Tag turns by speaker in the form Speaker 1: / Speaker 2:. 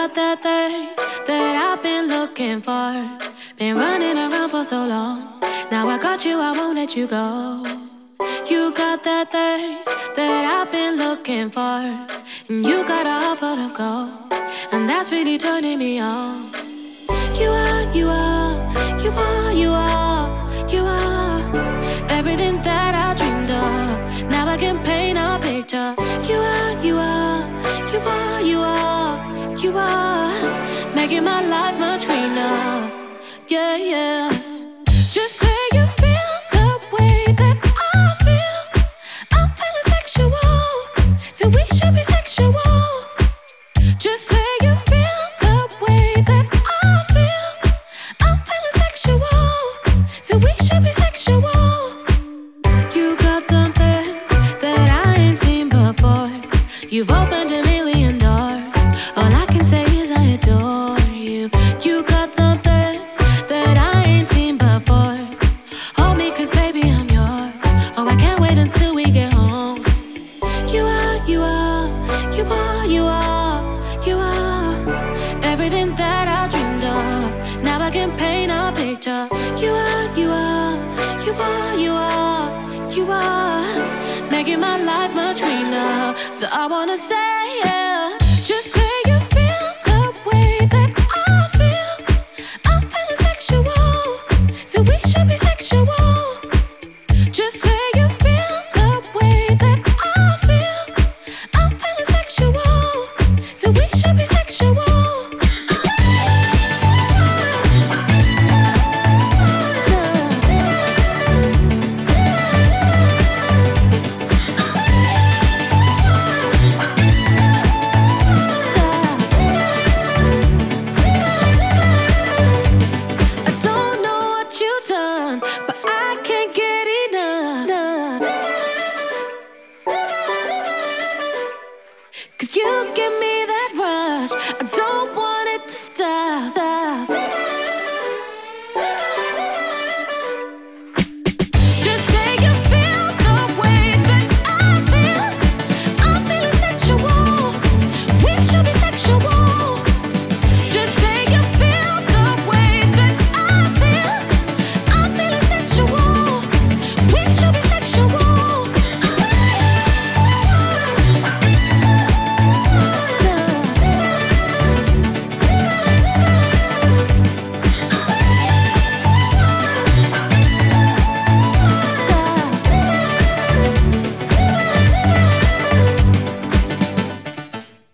Speaker 1: got that thing that I've been looking for. Been running around for so long. Now I got you, I won't let you go. You got that thing that I've been looking for. And you got a heart full of gold, and that's really turning me on. You are, you are, you are, you are, you are everything that I dreamed of. Now I can paint a picture. You are, you are, you are, you are, you are making my life much greener. Yeah, yes. Just say you feel the way that I feel. I'm feeling sexual, so we should be sexual. Just say you feel the way that I feel. I'm feeling sexual, so we should be sexual. You got something that I ain't seen before. You've opened a million doors. All I can say is I adore you. You got something that I ain't seen before. Hold me, 'cause baby I'm yours. Oh, I can't wait until we get home. You are, you are, you are, you are, you are everything that I dreamed of. Now I can paint a picture. You are, you are, you are, you are, you are making my life much greener. So I wanna say, yeah, just say you feel the way that I feel. I'm feeling sexual, so we should be sexual. Just say you feel the way that I feel. I'm feeling sexual, so we should be sexual. I don't know what you've done, but